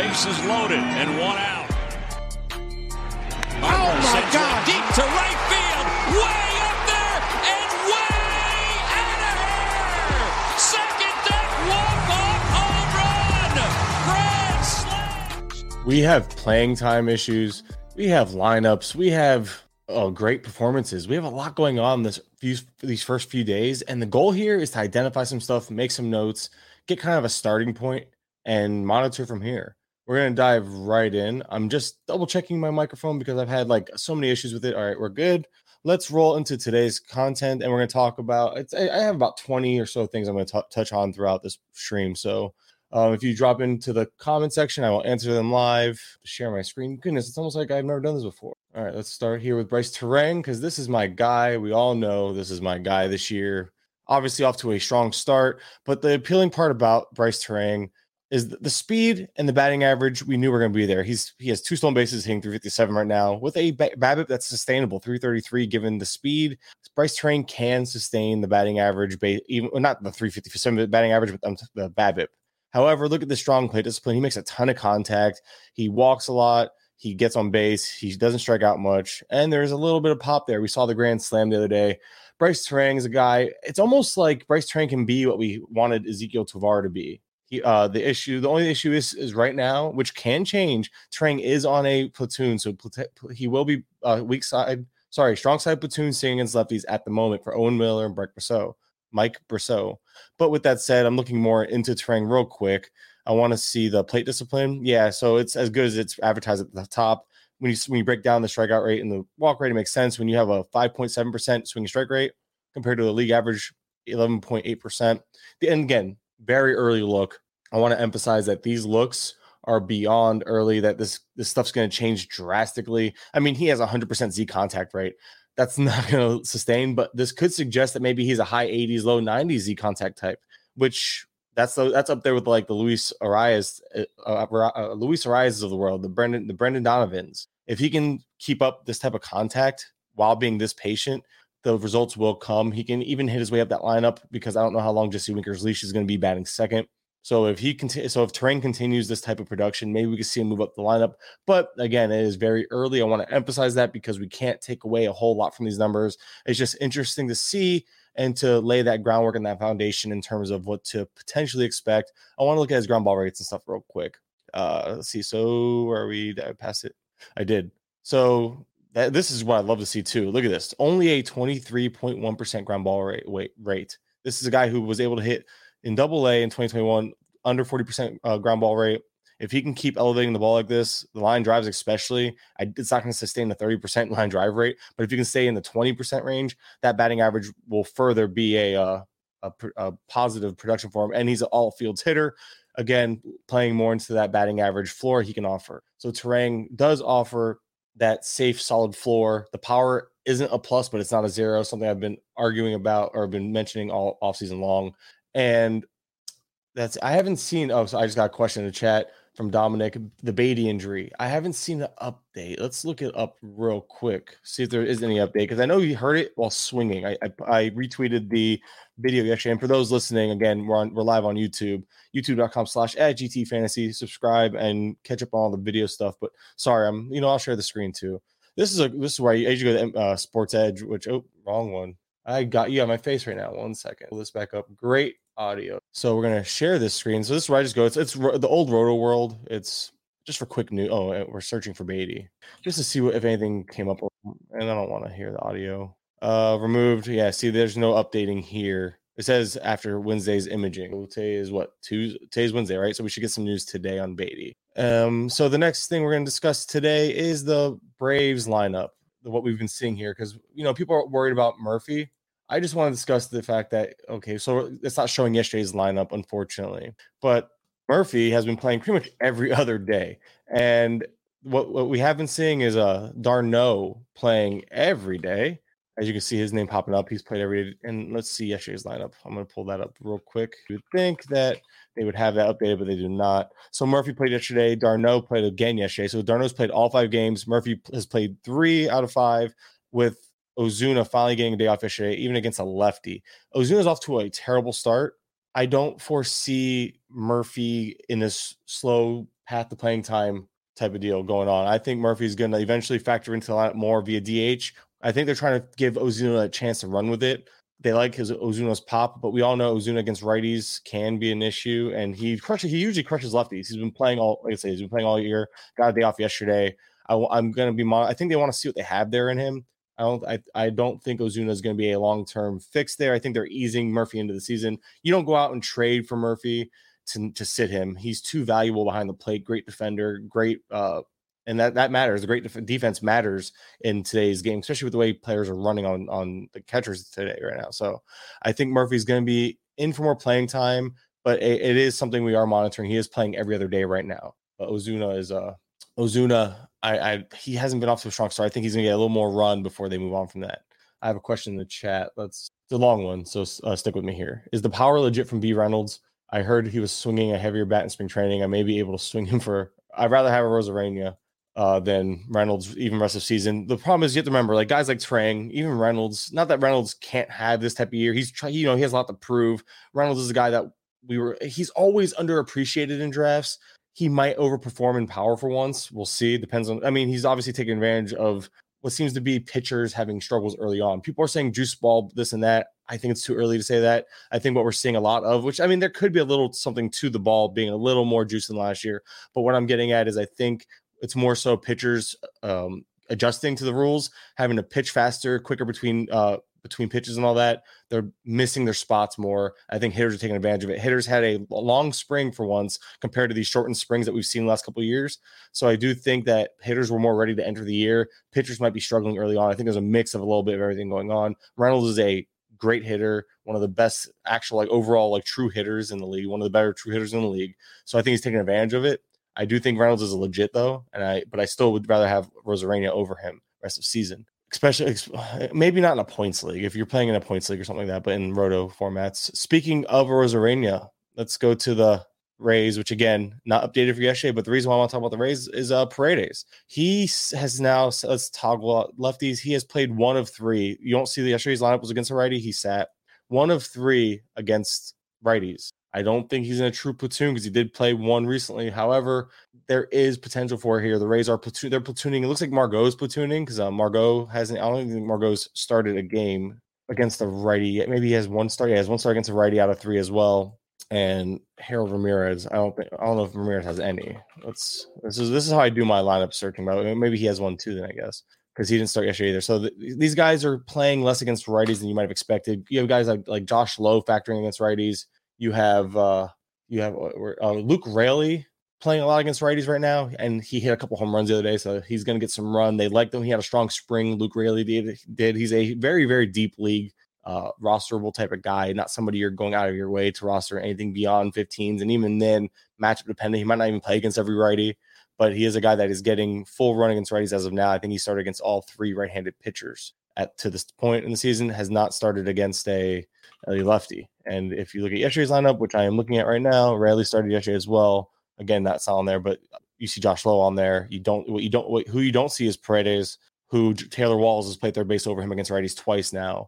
bases loaded and one out. Oh my God! Deep to right field, way up there and way out of here. Second deck walk-off home run, grand slam. We have playing time issues. We have lineups. We have great performances. We have a lot going on these first few days, and the goal here is to identify some stuff, make some notes, get kind of a starting point, and monitor from here. We're going to dive right in. I'm just double checking my microphone because I've had so many issues with it. All right, we're good. Let's roll into today's content, and we're going to talk about I have about 20 or so things I'm going to touch on throughout this stream. So if you drop into the comment section, I will answer them live. Share my screen. Goodness, it's almost like I've never done this before. All right, let's start here with Brice Turang because this is my guy. We all know this is my guy this year. Obviously off to a strong start, but the appealing part about Brice Turang is the speed and the batting average. We knew were going to be there. He has 2 stolen bases, hitting 357 right now with a BABIP that's sustainable, 333. Given the speed, Brice Turang can sustain the batting average, even not the 357 batting average, but the BABIP. However, look at the strong plate discipline. He makes a ton of contact. He walks a lot. He gets on base. He doesn't strike out much. And there's a little bit of pop there. We saw the grand slam the other day. Brice Turang is a guy. It's almost like Brice Turang can be what we wanted Ezequiel Tovar to be. The only issue is right now, which can change. Turang is on a platoon, so he will be strong side platoon singing against lefties at the moment for Owen Miller and Mike Brosseau. But with that said, I'm looking more into Turang real quick. I want to see the plate discipline. Yeah, so it's as good as it's advertised at the top. When you break down the strikeout rate and the walk rate, it makes sense. When you have a 5.7% swing strike rate compared to the league average 11.8%. And again, very early look. I want to emphasize that these looks are beyond early, that this stuff's going to change drastically. I mean, he has 100% Z contact rate. That's not going to sustain, but this could suggest that maybe he's a high 80s, low 90s Z contact type, which that's up there with like the Luis Arias of the world, the Brendan Donovans. If he can keep up this type of contact while being this patient, the results will come. He can even hit his way up that lineup because I don't know how long Jesse Winker's leash is going to be batting second. So if Turang continues this type of production, maybe we can see him move up the lineup. But again, it is very early. I want to emphasize that because we can't take away a whole lot from these numbers. It's just interesting to see and to lay that groundwork and that foundation in terms of what to potentially expect. I want to look at his ground ball rates and stuff real quick. Let's see. So where are we? Did I pass it? I did. So this is what I'd love to see too. Look at this. Only a 23.1% ground ball rate. This is a guy who was able to hit in Double-A in 2021 under 40% ground ball rate. If he can keep elevating the ball like this, the line drives especially, it's not going to sustain the 30% line drive rate. But if you can stay in the 20% range, that batting average will further be a positive production for him. And he's an all-fields hitter. Again, playing more into that batting average floor he can offer. So Turang does offer that safe, solid floor. The power isn't a plus, but it's not a zero, something I've been arguing about or been mentioning all offseason long. And I haven't seen. So I just got a question in the chat from Dominic, the Beatty injury. I haven't seen the update. Let's look it up real quick, see if there is any update, because I know you heard it while swinging. I retweeted the video yesterday. And for those listening, again, we're live on YouTube, youtube.com/@GTFantasy. Subscribe and catch up on all the video stuff. But sorry, I'll share the screen too. This is where you go to Sports Edge, which wrong one. I got you on my face right now. 1 second. Pull this back up. Great audio. So we're going to share this screen. So this is where I just go. It's the old Roto World. It's just for quick news. Oh, we're searching for Beatty just to see if anything came up. And I don't want to hear the audio. Removed. Yeah, see, there's no updating here. It says after Wednesday's imaging. So today is what? Today's Wednesday, right? So we should get some news today on Beatty. So the next thing we're going to discuss today is the Braves lineup. What we've been seeing here, because people are worried about Murphy. I just want to discuss the fact that so it's not showing yesterday's lineup, unfortunately, but Murphy has been playing pretty much every other day, and what we have been seeing is d'Arnaud playing every day. As you can see, his name popping up. He's played every day. And let's see yesterday's lineup. I'm going to pull that up real quick. You would think that they would have that updated, but they do not. So Murphy played yesterday. d'Arnaud played again yesterday. So d'Arnaud's played all 5 games. Murphy has played 3 out of 5, with Ozuna finally getting a day off yesterday, even against a lefty. Ozuna's off to a terrible start. I don't foresee Murphy in this slow half the playing time type of deal going on. I think Murphy's going to eventually factor into the lineup more via DH. I think they're trying to give Ozuna a chance to run with it. They like Ozuna's pop, but we all know Ozuna against righties can be an issue, and he usually crushes lefties. He's been playing he's been playing all year. Got a day off yesterday. I'm going to be. I think they want to see what they have there in him. I don't think Ozuna is going to be a long-term fix there. I think they're easing Murphy into the season. You don't go out and trade for Murphy to sit him. He's too valuable behind the plate. Great defender, great, and that matters. The great defense matters in today's game, especially with the way players are running on the catchers today right now. So I think Murphy's going to be in for more playing time, but it is something we are monitoring. He is playing every other day right now. But Ozuna is Ozuna. He hasn't been off to a strong start. I think he's going to get a little more run before they move on from that. I have a question in the chat. It's a long one, so stick with me here. Is the power legit from B. Reynolds? I heard he was swinging a heavier bat in spring training. I may be able to swing him for. I'd rather have a Rosarena than Reynolds, even rest of season. The problem is you have to remember, like guys like Trang, even Reynolds. Not that Reynolds can't have this type of year. He's he has a lot to prove. Reynolds is a guy that he's always underappreciated in drafts. He might overperform in power for once. We'll see. Depends on. I mean, he's obviously taking advantage of what seems to be pitchers having struggles early on. People are saying juice ball, this and that. I think it's too early to say that. I think what we're seeing a lot of, which I mean, there could be a little something to the ball being a little more juice than last year. But what I'm getting at is I think it's more so pitchers adjusting to the rules, having to pitch faster, quicker between pitches and all that. They're missing their spots more. I think hitters are taking advantage of it. Hitters had a long spring for once compared to these shortened springs that we've seen the last couple of years. So I do think that hitters were more ready to enter the year. Pitchers might be struggling early on. I think there's a mix of a little bit of everything going on. Reynolds is a great hitter, one of the best actual overall true hitters in the league, one of the better true hitters in the league. So I think he's taking advantage of it. I do think Reynolds is legit though, but I still would rather have Rosarena over him rest of season. Especially, maybe not in a points league, if you're playing in a points league or something like that, but in roto formats. Speaking of Rosarena, let's go to the Rays, which again, not updated for yesterday, but the reason why I want to talk about the Rays is Paredes. He has now, let's toggle out lefties. He has played 1 of 3. You don't see the yesterday's lineup was against a righty. He sat 1 of 3 against righties. I don't think he's in a true platoon because he did play 1 recently. However, there is potential for it here. The Rays are they're platooning. It looks like Margot's platooning because Margot hasn't. I don't think Margot's started a game against the righty. Maybe he has 1 start. Yeah, he has 1 start against a righty out of 3 as well. And Harold Ramirez. I don't know if Ramirez has any. This is how I do my lineup searching. But maybe he has 1 too. Then I guess because he didn't start yesterday either. So these guys are playing less against righties than you might have expected. You have guys like Josh Lowe factoring against righties. You have Luke Raley playing a lot against righties right now, and he hit a couple home runs the other day, so he's going to get some run. They liked him. He had a strong spring. Luke Raley did. He's a very, very deep league rosterable type of guy, not somebody you're going out of your way to roster anything beyond 15s, and even then, matchup dependent. He might not even play against every righty, but he is a guy that is getting full run against righties as of now. I think he started against all 3 right-handed pitchers to this point in the season, has not started against a lefty. And if you look at yesterday's lineup, which I am looking at right now, Raley started yesterday as well. Again, that's not on there, but you see Josh Lowe on there. Who you don't see is Paredes, who Taylor Walls has played third base over him against righties twice now.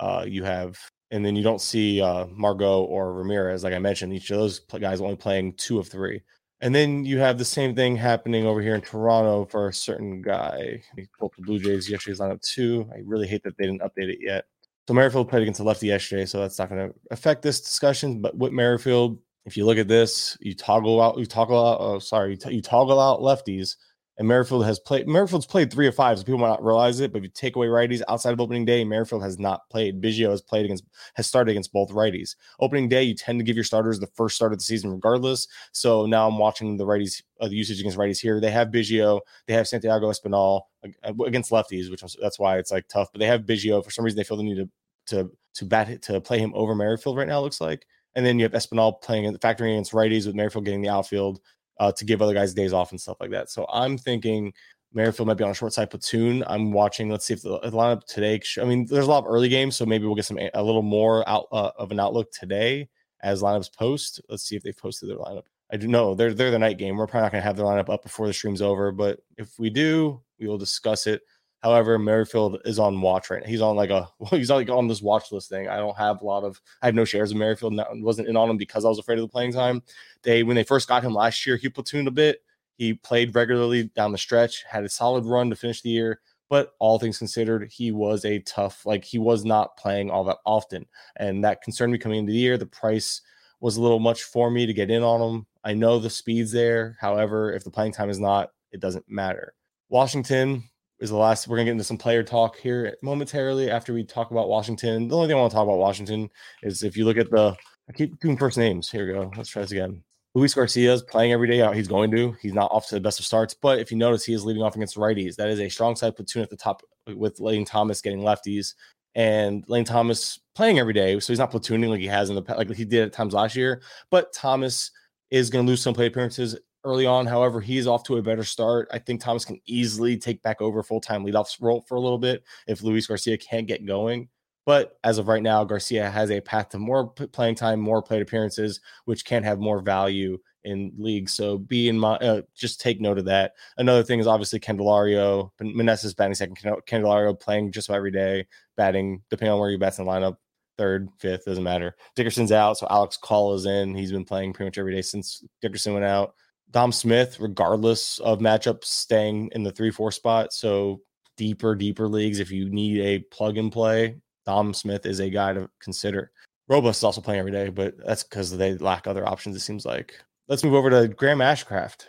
And then you don't see Margot or Ramirez, like I mentioned. Each of those guys only playing 2 of 3. And then you have the same thing happening over here in Toronto for a certain guy. He pulled the Blue Jays yesterday's lineup too. I really hate that they didn't update it yet. So Merrifield played against a lefty yesterday, so that's not going to affect this discussion. But with Merrifield, if you look at this, you toggle out lefties, and Merrifield's played 3 of 5, so people might not realize it. But if you take away righties outside of opening day, Merrifield has not played. Biggio has started against both righties. Opening day, you tend to give your starters the first start of the season regardless. So now I'm watching the righties, the usage against righties here. They have Biggio, they have Santiago Espinal against lefties, that's why it's tough. But they have Biggio. For some reason, they feel the need to play him over Merrifield right now. It looks like. And then you have Espinal factoring against righties with Merrifield getting the outfield to give other guys days off and stuff like that. So I'm thinking Merrifield might be on a short side platoon. I'm watching. Let's see if the lineup today. There's a lot of early games, so maybe we'll get a little more of an outlook today as lineups post. Let's see if they've posted their lineup. I do know they're the night game. We're probably not going to have their lineup up before the stream's over, but if we do, we will discuss it. However, Merrifield is on watch right now. He's on on this watch list thing. I have no shares of Merrifield. Wasn't in on him because I was afraid of the playing time. When they first got him last year, he platooned a bit. He played regularly down the stretch, had a solid run to finish the year, but all things considered, he was a tough, like he was not playing all that often. And that concerned me coming into the year. The price was a little much for me to get in on him. I know the speed's there. However, if the playing time is not, it doesn't matter. Washington is the last. We're going to get into some player talk here momentarily after we talk about Washington. The only thing I want to talk about Washington is if you look at I keep doing first names. Here we go. Let's try this again. Luis Garcia is playing every day out. He's going to. He's not off to the best of starts, but if you notice, he is leading off against righties. That is a strong side platoon at the top with Lane Thomas getting lefties, and Lane Thomas playing every day, so he's not platooning like he has in the like he did at times last year. But Thomas is going to lose some plate appearances early on. However, he's off to a better start. I think Thomas can easily take back over full-time leadoff role for a little bit if Luis Garcia can't get going. But as of right now, Garcia has a path to more playing time, more plate appearances, which can have more value in leagues. So be in mind, just take note of that. Another thing is obviously Candelario. Meneses batting second. Candelario playing just about every day, batting depending on where you bats in the lineup, third, fifth, doesn't matter. Dickerson's out, so Alex Call is in. He's been playing pretty much every day since Dickerson went out. Dom Smith, regardless of matchups, staying in the 3-4 spot. So deeper leagues, if you need a plug and play, Dom Smith is a guy to consider. Robles is also playing every day, but that's because they lack other options, it seems like. Let's move over to Graham Ashcraft.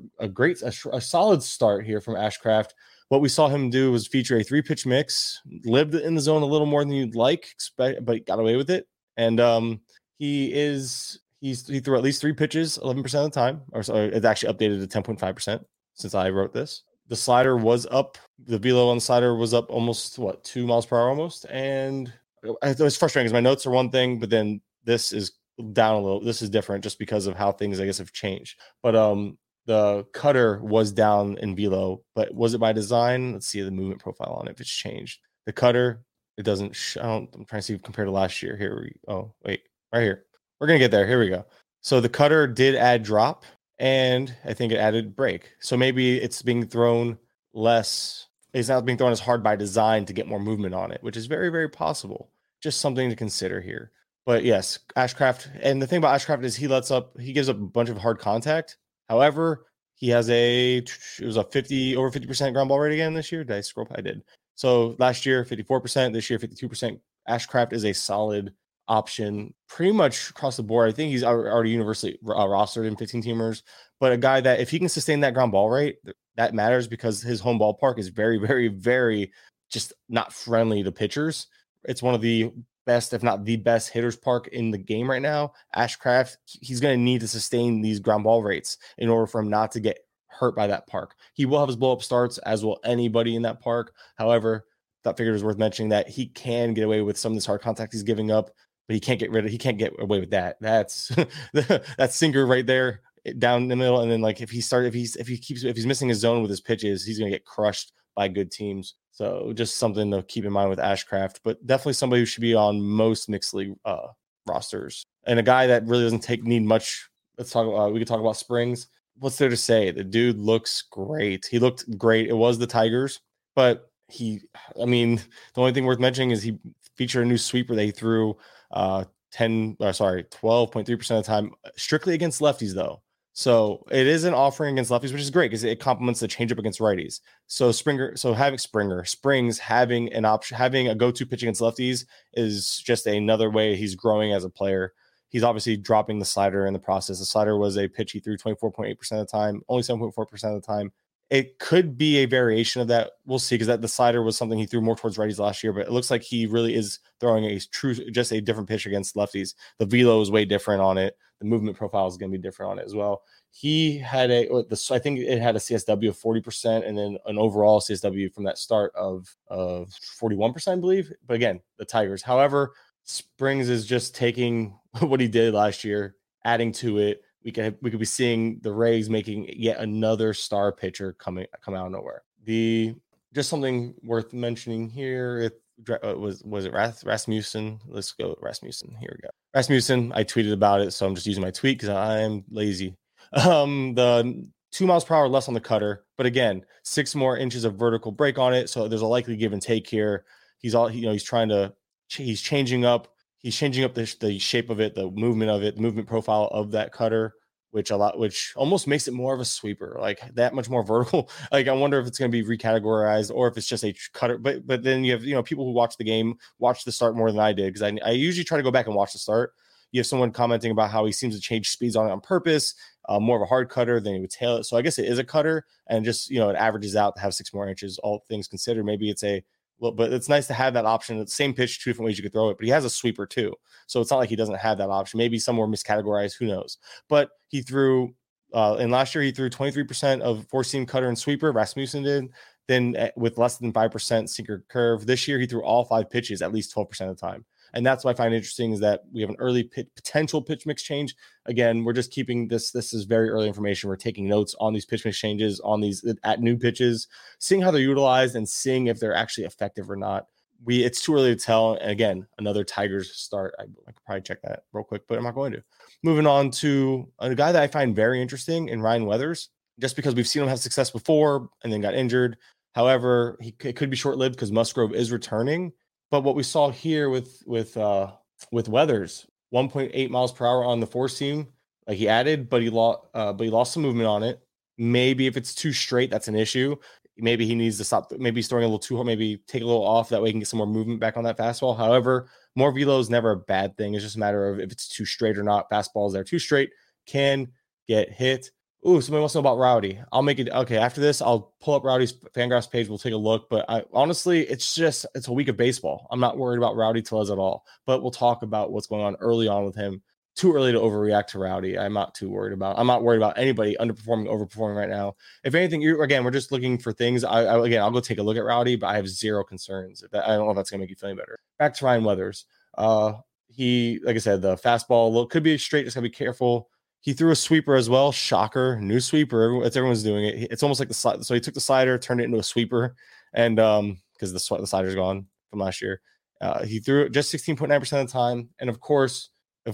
A solid start here from Ashcraft. What we saw him do was feature a 3-pitch mix, lived in the zone a little more than you'd like, but got away with it. And he threw at least 3 pitches 11% of the time. Or sorry, it's actually updated to 10.5% since I wrote this. The slider was up. The velo on the slider was up almost 2 miles per hour almost. And it was frustrating because my notes are one thing, but then this is down a little. This is different just because of how things, I guess, have changed. But the cutter was down in velo, but was it by design? Let's see the movement profile on it if it's changed. The cutter, it doesn't. I'm trying to see compared to last year. Right here. We're gonna get there. Here we go. So the cutter did add drop, and I think it added break. So maybe it's being thrown less. It's not being thrown as hard by design to get more movement on it, which is very, very possible. Just something to consider here. But yes, Ashcraft. And the thing about Ashcraft is he gives up a bunch of hard contact. However, he has it was a over 50% ground ball rate again this year. Did I scroll? I did. So last year, 54%. This year, 52%. Ashcraft is a solid option pretty much across the board. I think he's already universally rostered in 15-teamers, but a guy that if he can sustain that ground ball rate, that matters because his home ballpark is very, very, very just not friendly to pitchers. It's one of the best, if not the best hitters park in the game right now. Ashcraft, he's going to need to sustain these ground ball rates in order for him not to get hurt by that park. He will have his blow up starts, as will anybody in that park. However, I figured it was worth mentioning that he can get away with some of this hard contact he's giving up, but he can't get away with that. That's that sinker right there down the middle. And then like if he's missing his zone with his pitches, he's going to get crushed by good teams. So just something to keep in mind with Ashcraft, but definitely somebody who should be on most mixed league rosters, and a guy that really doesn't need much. Let's talk. We could talk about Springs. What's there to say? The dude looks great. He looked great. It was the Tigers, but the only thing worth mentioning is he featured a new sweeper that he threw 12.3% of the time, strictly against lefties though. So it is an offering against lefties, which is great because it complements the changeup against righties. So Springs having an option, having a go-to pitch against lefties is just another way he's growing as a player. He's obviously dropping the slider in the process. The slider was a pitch he threw 24.8% of the time, only 7.4% of the time. It could be a variation of that. We'll see, because the slider was something he threw more towards righties last year, but it looks like he really is throwing just a different pitch against lefties. The velo is way different on it. The movement profile is going to be different on it as well. He had I think it had a CSW of 40% and then an overall CSW from that start of 41%, I believe. But again, the Tigers. However, Springs is just taking what he did last year, adding to it. We could be seeing the Rays making yet another star pitcher come out of nowhere. Just something worth mentioning here. Was it Rasmussen? Let's go with Rasmussen. Here we go. Rasmussen. I tweeted about it, so I'm just using my tweet because I'm lazy. The 2 miles per hour less on the cutter, but again, 6 more inches of vertical break on it. So there's a likely give and take here. He's changing up the shape of it, the movement of it, the movement profile of that cutter, which almost makes it more of a sweeper, like that much more vertical. Like I wonder if it's going to be recategorized or if it's just a cutter. But then you have people who watch the game, watch the start more than I did, because I usually try to go back and watch the start. You have someone commenting about how he seems to change speeds on purpose, more of a hard cutter than he would tail it. So I guess it is a cutter, and just it averages out to have 6 more inches, all things considered. Maybe it's but it's nice to have that option. It's the same pitch, 2 different ways you could throw it, but he has a sweeper too. So it's not like he doesn't have that option. Maybe some were miscategorized, who knows? But he threw, and last year he threw 23% of 4-seam cutter and sweeper, Rasmussen did, then with less than 5% sinker curve. This year he threw all 5 pitches at least 12% of the time. And that's what I find interesting, is that we have an early potential pitch mix change. Again, we're just keeping this is very early information. We're taking notes on these pitch mix changes, on these at new pitches, seeing how they're utilized and seeing if they're actually effective or not. It's too early to tell. And again, another Tigers start. I could probably check that real quick, but I'm not going to. Moving on to a guy that I find very interesting in Ryan Weathers, just because we've seen him have success before and then got injured. However, it could be short-lived because Musgrove is returning. But what we saw here with Weathers, 1.8 miles per hour on the 4-seam, like he added, but he lost some movement on it. Maybe if it's too straight, that's an issue. Maybe he needs to stop. Maybe he's throwing a little too hard. Maybe take a little off. That way he can get some more movement back on that fastball. However, more velo is never a bad thing. It's just a matter of if it's too straight or not. Fastballs that are too straight can get hit. Ooh, somebody wants to know about Rowdy. I'll make it. Okay, after this, I'll pull up Rowdy's Fangraphs page. We'll take a look. But honestly, it's a week of baseball. I'm not worried about Rowdy Tellez at all. But we'll talk about what's going on early on with him. Too early to overreact to Rowdy. I'm not worried about anybody underperforming, overperforming right now. If anything, we're just looking for things. I'll go take a look at Rowdy, but I have zero concerns. I don't know if that's going to make you feel any better. Back to Ryan Weathers. He, like I said, the fastball could be straight. Just got to be careful. He threw a sweeper as well. Shocker. New sweeper. Everyone's doing it. It's almost like the slide. So he took the slider, turned it into a sweeper. And because the slider's gone from last year, he threw it just 16.9% of the time. And of course,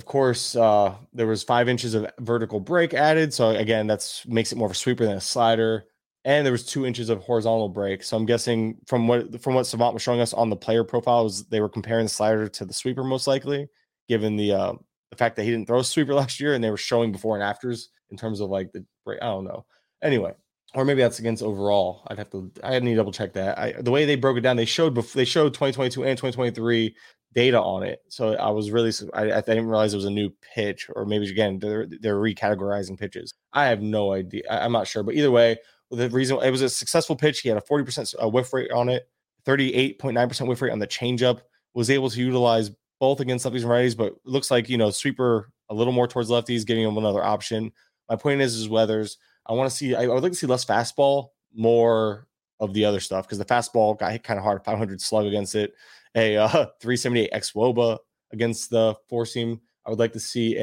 there was 5 inches of vertical break added. So again, makes it more of a sweeper than a slider. And there was 2 inches of horizontal break. So I'm guessing from what Savant was showing us on the player profile, they were comparing the slider to the sweeper most likely, given the fact that he didn't throw a sweeper last year, and they were showing before and afters in terms of like the break. I don't know. Anyway, or maybe that's against overall. I need to double check that. The way they broke it down, they showed 2022 and 2023 data on it. So I was really, I didn't realize it was a new pitch, or maybe again they're recategorizing pitches. I have no idea. I'm not sure, but either way, the reason it was a successful pitch, he had a 40% whiff rate on it, 38.9% whiff rate on the changeup. Was able to utilize both against lefties and righties, but it looks like sweeper a little more towards lefties, giving him another option. My point is Weathers. I would like to see less fastball, more of the other stuff, because the fastball got hit kind of hard, 500 slug against it, a 378 xwOBA against the 4-seam. I would like to see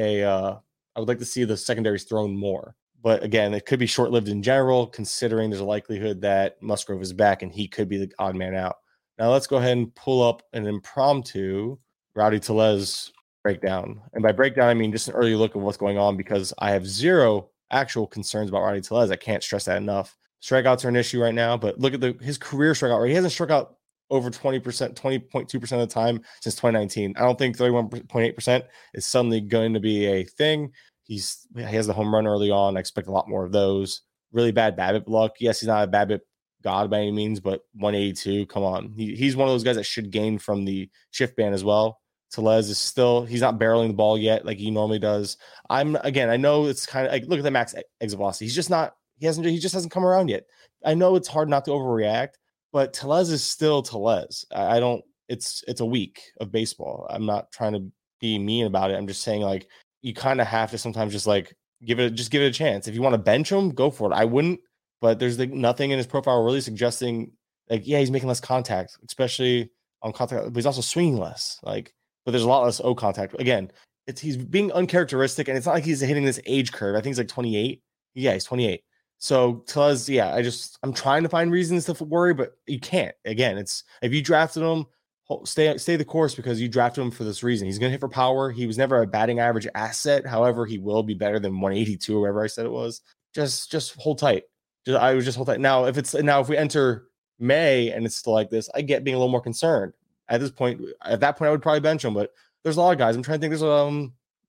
the secondaries thrown more. But again, it could be short-lived in general, considering there's a likelihood that Musgrove is back and he could be the odd man out. Now let's go ahead and pull up an impromptu Rowdy Tellez breakdown. And by breakdown, I mean just an early look at what's going on, because I have zero actual concerns about Rowdy Tellez. I can't stress that enough. Strikeouts are an issue right now, but look at his career strikeout rate. He hasn't struck out over 20%, 20.2% of the time since 2019. I don't think 31.8% is suddenly going to be a thing. He has the home run early on. I expect a lot more of those. Really bad BABIP luck. Yes, he's not a BABIP god by any means, but 182, come on. He's one of those guys that should gain from the shift ban as well. Tellez is he's not barreling the ball yet like he normally does. I know it's kind of like, look at the max exit velocity. He just hasn't come around yet. I know it's hard not to overreact, but Tellez is still Tellez. It's a week of baseball. I'm not trying to be mean about it. I'm just saying, like, you kind of have to sometimes just like give it a chance. If you want to bench him, go for it. I wouldn't, but there's nothing in his profile really suggesting like, yeah, he's making less contact, especially on contact, but he's also swinging less. But there's a lot less O contact. Again, he's being uncharacteristic, and it's not like he's hitting this age curve. I think he's like 28. Yeah, he's 28. So Tellez, yeah, I'm trying to find reasons to worry, but you can't. Again, it's if you drafted him, stay the course, because you drafted him for this reason. He's going to hit for power. He was never a batting average asset. However, he will be better than 182 or whatever I said it was. Just hold tight. I would just hold tight. Now, if we enter May and it's still like this, I get being a little more concerned. At that point, I would probably bench him. But there's a lot of guys. I'm trying to think. There's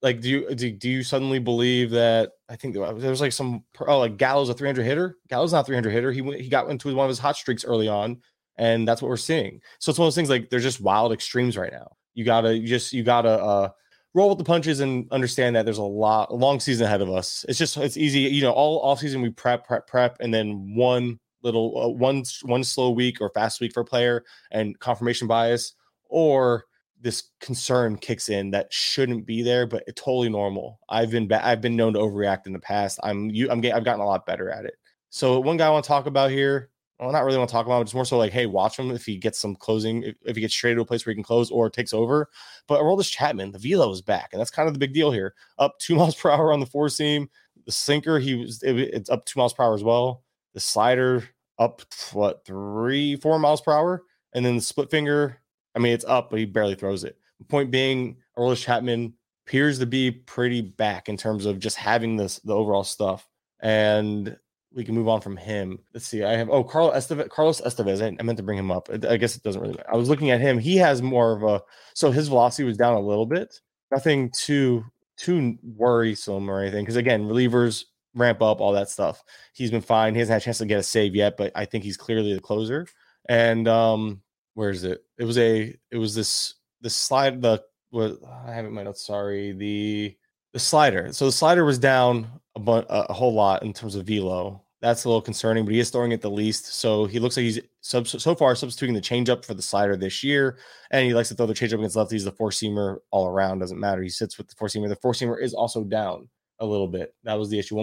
Like, do you suddenly believe that? I think there was like like Gallo's a 300 hitter. Gallo's not a 300 hitter. He got into one of his hot streaks early on, and that's what we're seeing. So it's one of those things, like there's just wild extremes right now. You gotta roll with the punches and understand that there's a long season ahead of us. It's easy, all off season we prep, and then one little one slow week or fast week for a player and confirmation bias, or this concern kicks in that shouldn't be there, but it's totally normal. I've been known to overreact in the past. I've gotten a lot better at it. So one guy I want to talk about here, well, not really want to talk about, but just more so like, hey, watch him if he gets some closing, if he gets traded to a place where he can close or takes over. But Aroldis Chapman, the velo is back, and that's kind of the big deal here. Up 2 miles per hour on the four seam. The sinker, it's up 2 miles per hour as well. The slider up 3-4 miles per hour, and then the split finger, I mean, it's up, but he barely throws it. The point being, Aroldis Chapman appears to be pretty back in terms of just having the overall stuff. And we can move on from him. Let's see. I have Carlos Estevez. I meant to bring him up. I guess it doesn't really matter. I was looking at him. He has more of so his velocity was down a little bit. Nothing too worrisome or anything. Because again, relievers ramp up, all that stuff. He's been fine. He hasn't had a chance to get a save yet, but I think he's clearly the closer. And where is it? It was this slide. I have it in my notes. Sorry, the slider. So the slider was down a whole lot in terms of velo. That's a little concerning, but he is throwing it the least. So he looks like he's so far substituting the changeup for the slider this year, and he likes to throw the changeup against lefties. The four seamer all around doesn't matter. He sits with the four seamer. The four seamer is also down a little bit. That was the issue.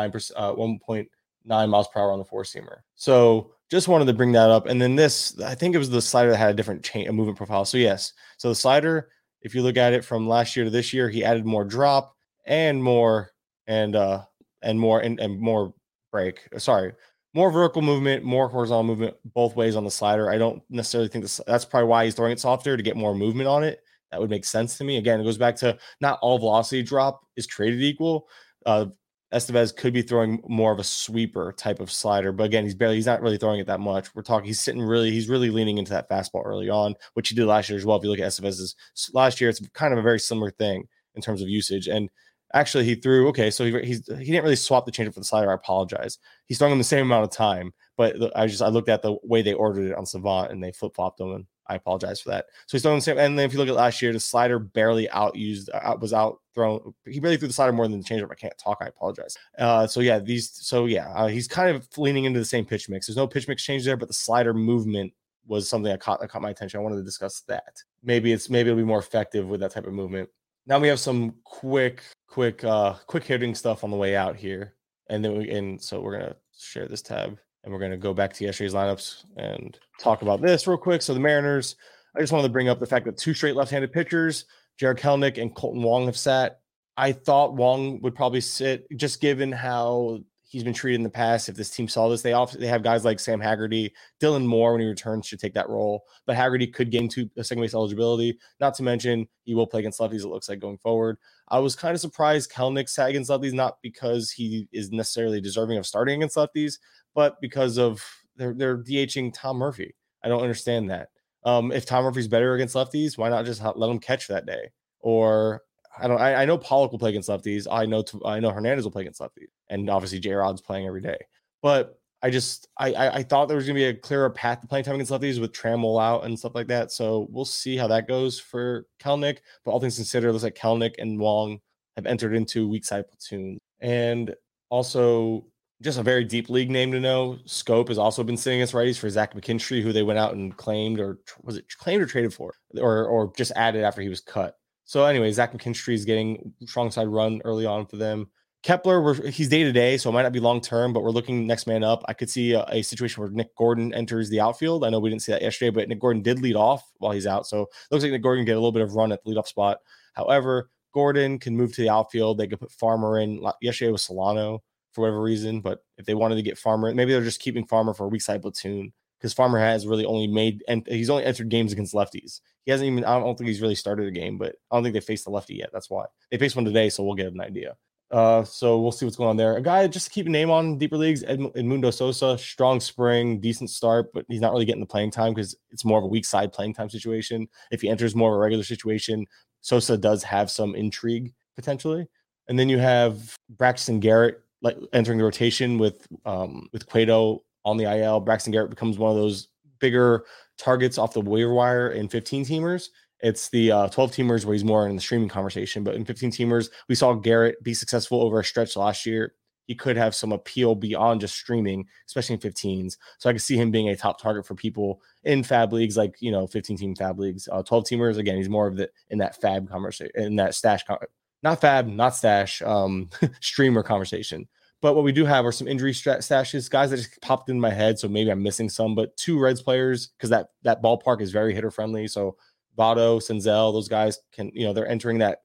1.9 miles per hour on the four seamer. So just wanted to bring that up. And then this, I think it was the slider that had a different movement profile. So yes, so the slider, if you look at it from last year to this year, he added more drop and more break. More vertical movement, more horizontal movement, both ways on the slider. I don't necessarily think that's probably why he's throwing it softer, to get more movement on it. That would make sense to me. Again, it goes back to not all velocity drop is created equal. Estevez could be throwing more of a sweeper type of slider, but again, he's not really throwing it that much. He's really leaning into that fastball early on, which he did last year as well. If you look at Estevez's last year, it's kind of a very similar thing in terms of usage. And actually, he threw so he didn't really swap the changeup for the slider. I apologize. He's throwing him the same amount of time, but I looked at the way they ordered it on Savant and they flip flopped them, and I apologize for that. So he's throwing the same. And then if you look at last year, the slider barely was outthrown. He barely threw the slider more than the changeup. I can't talk. I apologize. He's kind of leaning into the same pitch mix. There's no pitch mix change there, but the slider movement was something that caught my attention. I wanted to discuss that. Maybe it'll be more effective with that type of movement. Now we have some quick hitting stuff on the way out here, so we're gonna share this tab. And we're going to go back to yesterday's lineups and talk about this real quick. So the Mariners, I just wanted to bring up the fact that 2 straight left-handed pitchers, Jarred Kelenic and Kolten Wong, have sat. I thought Wong would probably sit, just given how he's been treated in the past. If this team saw this, they have guys like Sam Haggerty. Dylan Moore, when he returns, should take that role. But Haggerty could gain a second base eligibility. Not to mention, he will play against lefties, it looks like, going forward. I was kind of surprised Kelenic sat against lefties, not because he is necessarily deserving of starting against lefties, but because of they're DHing Tom Murphy. I don't understand that. If Tom Murphy's better against lefties, why not just let him catch that day? Or I know Pollock will play against lefties. I know Hernandez will play against lefties, and obviously J-Rod's playing every day. But I thought there was going to be a clearer path to playing time against lefties with Trammell out and stuff like that. So we'll see how that goes for Kelenic. But all things considered, it looks like Kelenic and Wong have entered into weak side platoon. And also, just a very deep league name to know, Scope has also been sitting against righties for Zach McKinstry, who they went out and claimed, or was it claimed or traded for, or just added after he was cut. So anyway, Zach McKinstry is getting strong side run early on for them. Kepler, he's day-to-day, so it might not be long-term, but we're looking next man up. I could see a situation where Nick Gordon enters the outfield. I know we didn't see that yesterday, but Nick Gordon did lead off while he's out, so it looks like Nick Gordon can get a little bit of run at the leadoff spot. However, Gordon can move to the outfield. They could put Farmer in. Yesterday was Solano for whatever reason, but if they wanted to get Farmer, maybe they're just keeping Farmer for a weak side platoon, because Farmer has really he's only entered games against lefties. He hasn't even, I don't think he's really started a game, but I don't think they faced the lefty yet. That's why. They faced one today, so we'll get an idea. So we'll see what's going on there. A guy just to keep a name on deeper leagues, Edmundo Sosa, strong spring, decent start, but he's not really getting the playing time because it's more of a weak side playing time situation. If he enters more of a regular situation, Sosa does have some intrigue. potentially. And then you have Braxton Garrett like entering the rotation with Cueto on the IL. Braxton Garrett becomes one of those bigger targets off the waiver wire in 15 teamers. It's the 12 teamers where he's more in the streaming conversation, but in 15 teamers, we saw Garrett be successful over a stretch last year. He could have some appeal beyond just streaming, especially in 15s. So I could see him being a top target for people in fab leagues, like, 15 team fab leagues. 12 teamers, again, he's more of in that fab conversation, in that stash, not fab, not stash, streamer conversation. But what we do have are some injury stashes, guys that just popped in my head. So maybe I'm missing some, but 2 Reds players, because that ballpark is very hitter friendly. So Votto, Senzel, those guys can, they're entering that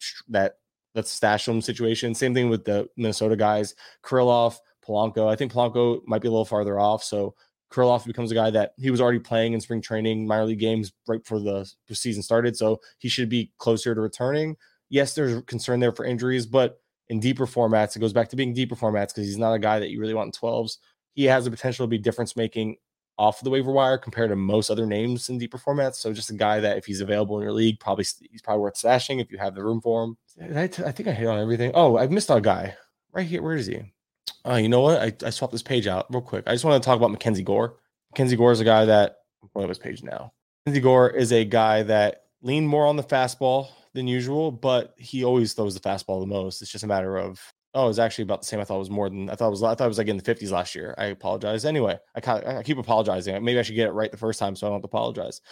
stash them situation. Same thing with the Minnesota guys, Kirilloff, Polanco. I think Polanco might be a little farther off. So Kirilloff becomes a guy that he was already playing in spring training, minor league games right before the season started. So he should be closer to returning. Yes, there's concern there for injuries, but in deeper formats, it goes back to being deeper formats because he's not a guy that you really want in 12s. He has the potential to be difference making off the waiver wire compared to most other names in deeper formats. So just a guy that if he's available in your league, he's probably worth stashing if you have the room for him. I think I hit on everything. Oh, I've missed a guy right here. Where is he? You know what? I swapped this page out real quick. I just want to talk about Mackenzie Gore. Mackenzie Gore is a guy that I'm pulling up his page now. Mackenzie Gore is a guy that leaned more on the fastball than usual, but he always throws the fastball the most. It's just a matter of it's actually about the same. I thought it was more than I thought it was like in the 50s last year. I apologize. Anyway, I keep apologizing. Maybe I should get it right the first time so I don't have to apologize.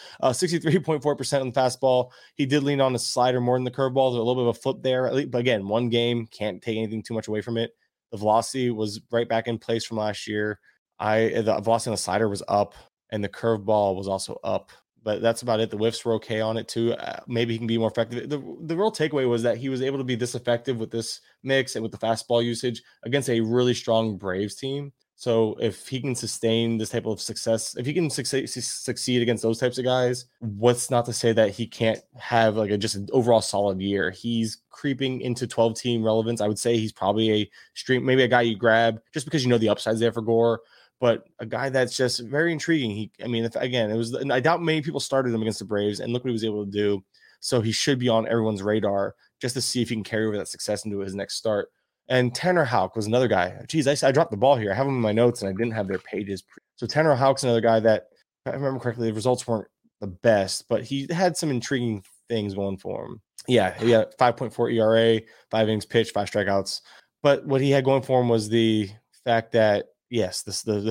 63.4% on the fastball. He did lean on the slider more than the curveball. There's a little bit of a flip there. But again, one game, can't take anything too much away from it. The velocity was right back in place from last year. The velocity on the slider was up, and the curveball was also up. But that's about it. The whiffs were okay on it too. Maybe he can be more effective. The real takeaway was that he was able to be this effective with this mix and with the fastball usage against a really strong Braves team. So if he can sustain this type of success, if he can succeed against those types of guys, what's not to say that he can't have like just an overall solid year? He's creeping into 12-team relevance. I would say he's probably maybe a guy you grab just because the upside's there for Gore. But a guy that's just very intriguing. I doubt many people started him against the Braves, and look what he was able to do. So he should be on everyone's radar just to see if he can carry over that success into his next start. And Tanner Houck was another guy. Geez, I dropped the ball here. I have them in my notes, and I didn't have their pages. So Tanner Houck's another guy that, if I remember correctly, the results weren't the best, but he had some intriguing things going for him. Yeah, he had 5.4 ERA, 5 innings pitched, 5 strikeouts. But what he had going for him was the fact that, yes, the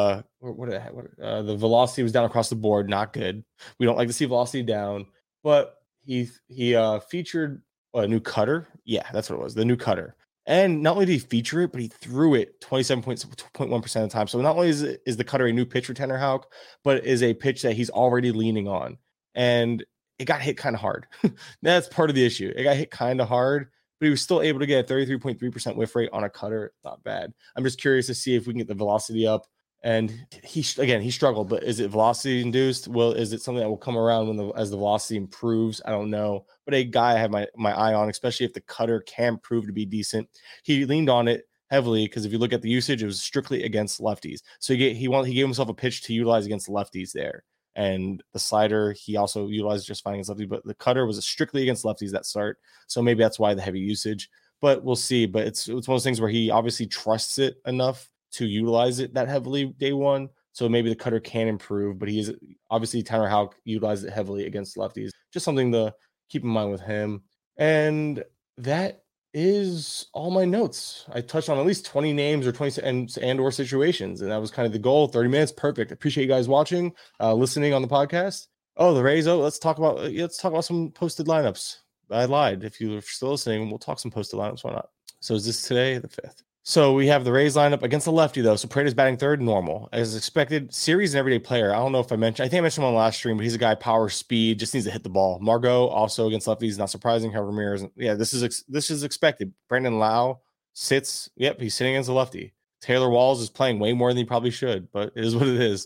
velocity was down across the board, not good. We don't like to see velocity down, but he featured a new cutter. Yeah, that's what it was, the new cutter. And not only did he feature it, but he threw it 27.1% of the time. So not only is the cutter a new pitch for Tanner Houck, but it is a pitch that he's already leaning on. And it got hit kind of hard. That's part of the issue. It got hit kind of hard, but he was still able to get a 33.3% whiff rate on a cutter. Not bad. I'm just curious to see if we can get the velocity up. And he struggled, but is it velocity induced? Well, is it something that will come around as the velocity improves? I don't know. But a guy I have my eye on, especially if the cutter can prove to be decent. He leaned on it heavily because if you look at the usage, it was strictly against lefties. So he gave himself a pitch to utilize against lefties there. And the slider, he also utilized just fine against lefties, but the cutter was strictly against lefties that start. So maybe that's why the heavy usage. But we'll see. But it's one of those things where he obviously trusts it enough to utilize it that heavily day one. So maybe the cutter can improve, but he is obviously Tanner Houck utilized it heavily against lefties. Just something to keep in mind with him. And that is all my notes. I touched on at least 20 names or 20 and or situations. And that was kind of the goal. 30 minutes. Perfect. Appreciate you guys watching, listening on the podcast. Oh, the Rays. Let's talk about some posted lineups. I lied. If you're still listening, we'll talk some posted lineups. Why not? So is this today, the 5th? So we have the Rays lineup against the lefty, though. So Paredes batting third, normal. As expected, series and everyday player. I don't know if I mentioned. I think I mentioned him on the last stream, but he's a guy, power, speed, just needs to hit the ball. Margot, also against lefties, not surprising. How Ramirez, yeah, this is expected. Brandon Lau sits. Yep, he's sitting against a lefty. Taylor Walls is playing way more than he probably should, but it is what it is.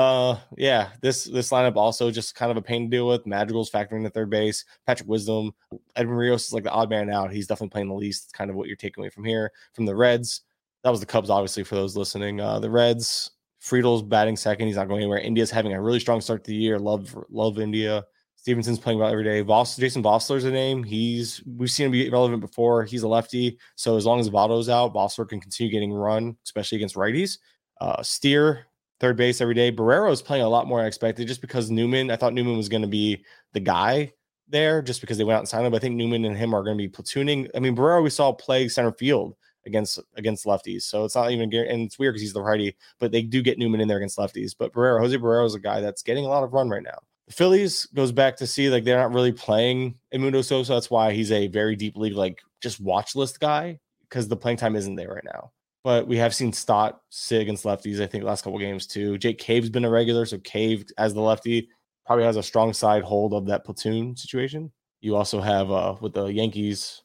Yeah, this lineup also just kind of a pain to deal with. Madrigal's factoring to third base. Patrick Wisdom. Edwin Rios is like the odd man out. He's definitely playing the least. It's kind of what you're taking away from here. From the Reds, that was the Cubs, obviously, for those listening. The Reds, Friedel's batting second. He's not going anywhere. India's having a really strong start to the year. Love India. Stevenson's playing well every day. Jason Vossler's a name. We've seen him be relevant before. He's a lefty, so as long as Votto's out, Vossler can continue getting run, especially against righties. Steer, third base every day. Barrero is playing a lot more than I expected, just because I thought Newman was going to be the guy there, just because they went out and signed him. But I think Newman and him are going to be platooning. I mean, Barrero we saw play center field against lefties, so it's not even, and it's weird because he's the righty, but they do get Newman in there against lefties. But Jose Barrero is a guy that's getting a lot of run right now. The Phillies goes back to see like they're not really playing Edmundo Sosa. That's why he's a very deep league, like just watch list guy, because the playing time isn't there right now. But we have seen Stott sit against lefties, I think, last couple games too. Jake Cave's been a regular, so Cave as the lefty probably has a strong side hold of that platoon situation. You also have with the Yankees,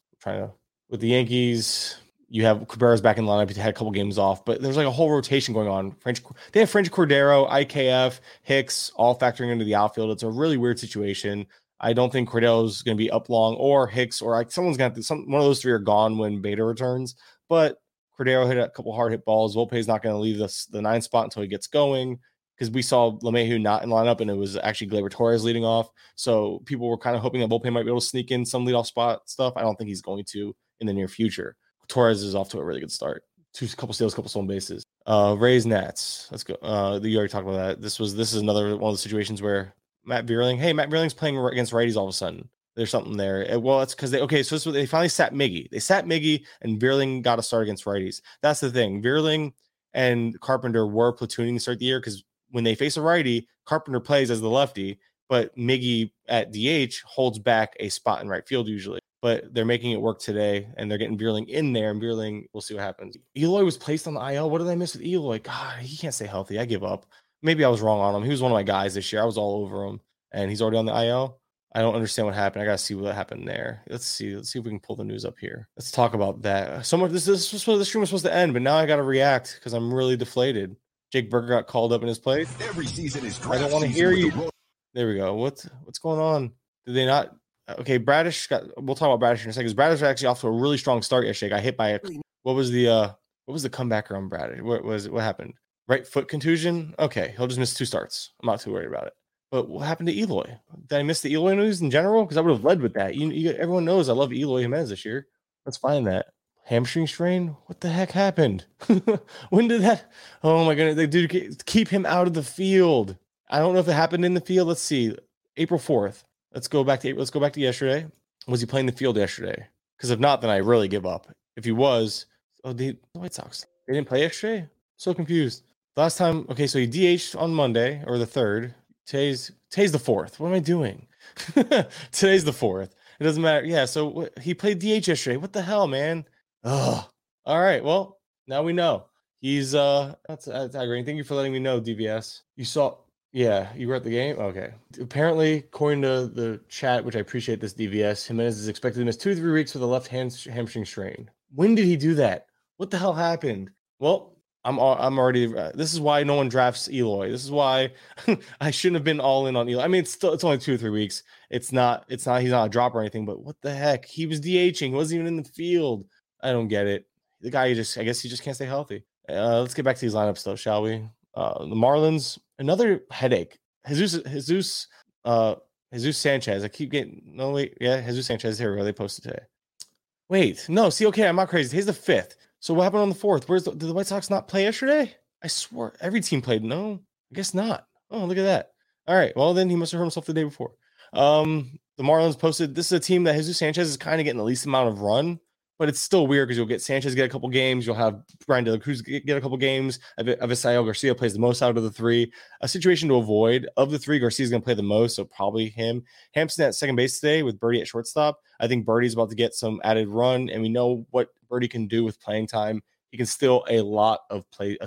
you have Cabrera's back in the lineup. He had a couple games off, but there's like a whole rotation going on. They have French Cordero, IKF, Hicks, all factoring into the outfield. It's a really weird situation. I don't think Cordero's going to be up long, or Hicks, or someone's going to one of those three are gone when Beta returns. But Cordero hit a couple hard hit balls. Volpe's not going to leave the 9 spot until he gets going, because we saw LeMahieu not in lineup, and it was actually Gleyber Torres leading off. So people were kind of hoping that Volpe might be able to sneak in some leadoff spot stuff. I don't think he's going to in the near future. Torres is off to a really good start. Couple steals, couple stolen bases. Rays, Nats. Let's go. You already talked about that. This is another one of the situations where Matt Vierling's playing against righties all of a sudden. There's something there. Well, it's because they finally sat Miggy. They sat Miggy, and Vierling got a start against righties. That's the thing. Vierling and Carpenter were platooning to start the year, because when they face a righty, Carpenter plays as the lefty, but Miggy at DH holds back a spot in right field usually. But they're making it work today, and they're getting Vierling in there, and Vierling, we'll see what happens. Eloy was placed on the IL. What did I miss with Eloy? God, he can't stay healthy. I give up. Maybe I was wrong on him. He was one of my guys this year. I was all over him, and he's already on the IL. I don't understand what happened. I got to see what happened there. Let's see if we can pull the news up here. Let's talk about that. This stream was supposed to end, but now I got to react because I'm really deflated. Jake Burger got called up in his place. Every season is I don't want to hear you. There we go. What's going on? Did they not? Okay, Bradish we'll talk about Bradish in a second. Bradish actually off to a really strong start yesterday. Got hit by what was the comebacker on Bradish? What happened? Right foot contusion? Okay, he'll just miss 2 starts. I'm not too worried about it. But what happened to Eloy? Did I miss the Eloy news in general? Because I would have led with that. Everyone knows I love Eloy Jimenez this year. Let's find that. Hamstring strain? What the heck happened? When did that? Oh my goodness. They do keep him out of the field. I don't know if it happened in the field. Let's see. April 4th. Let's go back to yesterday. Was he playing the field yesterday? Because if not, then I really give up. If he was, the White Sox. They didn't play yesterday? So confused. Last time, okay, so he DH'd on Monday, or the 3rd. Today's the 4th. What am I doing? Today's the 4th. It doesn't matter. Yeah, so he played DH yesterday. What the hell, man? Oh, all right. Well, now we know. He's that's aggravating. Thank you for letting me know, DVS. You saw. Yeah, you were at the game? Okay. Apparently, according to the chat, which I appreciate this, DVS, Jimenez is expected to miss 2 to 3 weeks with a left hamstring strain. When did he do that? What the hell happened? Well, I'm already. This is why no one drafts Eloy. This is why I shouldn't have been all in on Eloy. I mean, it's only 2 or 3 weeks. It's not. He's not a drop or anything. But what the heck? He was DHing. He wasn't even in the field. I don't get it. The guy, I guess he just can't stay healthy. Let's get back to these lineups, though, shall we? The Marlins, another headache. Jesus Sanchez. I keep getting Jesus Sanchez. Here we go. They posted today. Wait, no. See, okay, I'm not crazy. Here's the 5th. So what happened on the 4th? Did the White Sox not play yesterday? I swore every team played. No, I guess not. Oh, look at that. All right. Well, then he must have hurt himself the day before. The Marlins posted. This is a team that Jesus Sanchez is kind of getting the least amount of run. But it's still weird because you'll get Sanchez get a couple games. You'll have Brian De La Cruz get a couple games. Avisail Garcia plays the most out of the 3. A situation to avoid. Of the 3, Garcia's going to play the most, so probably him. Hampson at second base today with Birdie at shortstop. I think Birdie's about to get some added run, and we know what Birdie can do with playing time. He can steal a lot of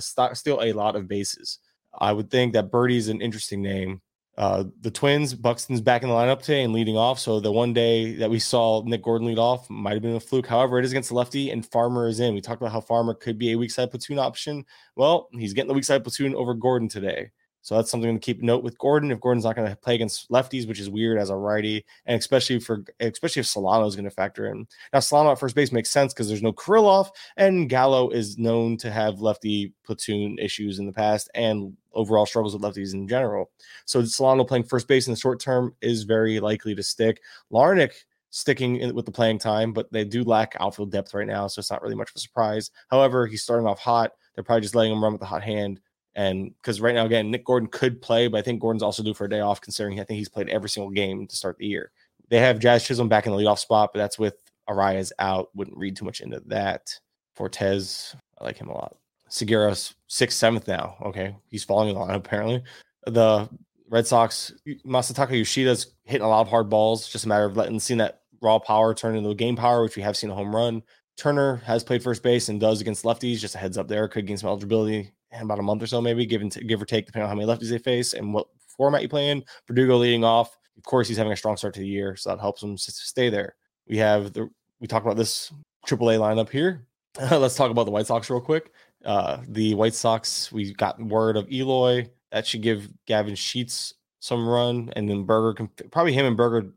bases. I would think that Birdie's an interesting name. The Twins, Buxton's back in the lineup today and leading off. So the one day that we saw Nick Gordon lead off might have been a fluke. However, it is against the lefty, and Farmer is in. We talked about how Farmer could be a weak side platoon option. Well, he's getting the weak side platoon over Gordon today. So that's something to keep note with Gordon. If Gordon's not going to play against lefties, which is weird as a righty, and especially if Solano is going to factor in. Now, Solano at first base makes sense because there's no Kirilloff, and Gallo is known to have lefty platoon issues in the past and overall struggles with lefties in general. So Solano playing first base in the short term is very likely to stick. Larnach sticking with the playing time, but they do lack outfield depth right now, so it's not really much of a surprise. However, he's starting off hot. They're probably just letting him run with the hot hand. And because right now, again, Nick Gordon could play, but I think Gordon's also due for a day off, considering I think he's played every single game to start the year. They have Jazz Chisholm back in the leadoff spot, but that's with Arias out. Wouldn't read too much into that. Fortes, I like him a lot. Segura's 6th, 7th now. Okay, he's falling in line apparently. The Red Sox, Masataka Yoshida's hitting a lot of hard balls. Just a matter of seeing that raw power turn into game power, which we have seen a home run. Turner has played first base and does against lefties. Just a heads up there. Could gain some eligibility in about a month or so, maybe, give or take, depending on how many lefties they face and what format you play in. Verdugo leading off. Of course, he's having a strong start to the year, so that helps him stay there. We talked about this AAA lineup here. Let's talk about the White Sox real quick. The White Sox, we got word of Eloy. That should give Gavin Sheets some run, and then Berger, probably him and Berger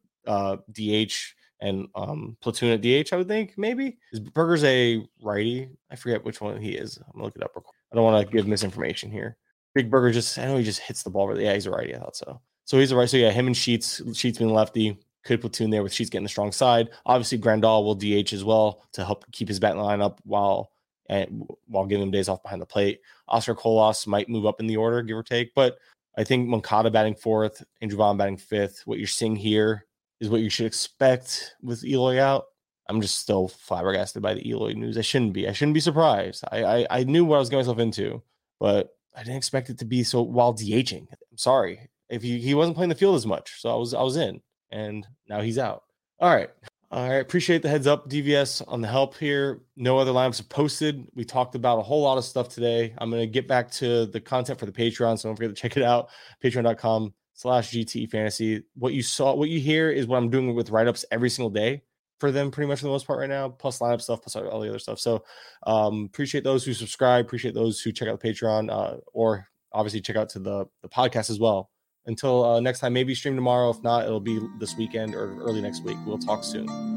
DH and platoon at DH, I would think, maybe. Berger's a righty. I forget which one he is. I'm going to look it up real quick. I don't want to give misinformation here. Big Berger I know he just hits the ball really. Yeah, he's a righty. I thought so. So he's a righty. So yeah, him and Sheets being lefty, could platoon there with Sheets getting the strong side. Obviously, Grandal will DH as well to help keep his batting line up while giving him days off behind the plate. Oscar Colas might move up in the order, give or take. But I think Moncada batting 4th, Andrew Vaughn batting 5th. What you're seeing here is what you should expect with Eloy out. I'm just still flabbergasted by the Eloy news. I shouldn't be surprised. I knew what I was getting myself into, but I didn't expect it to be so while DHing. I'm sorry. If he wasn't playing the field as much, so I was in, and now he's out. All right. Appreciate the heads up, DVS, on the help here. No other lineups are posted. We talked about a whole lot of stuff today. I'm going to get back to the content for the Patreon, so don't forget to check it out. Patreon.com/GTE Fantasy. What you hear is what I'm doing with write-ups every single day for them, pretty much for the most part right now, plus lineup stuff, plus all the other stuff. So appreciate those who subscribe, appreciate those who check out the Patreon, or obviously check out to the podcast as well. Until next time, maybe stream tomorrow. If not, it'll be this weekend or early next week. We'll talk soon.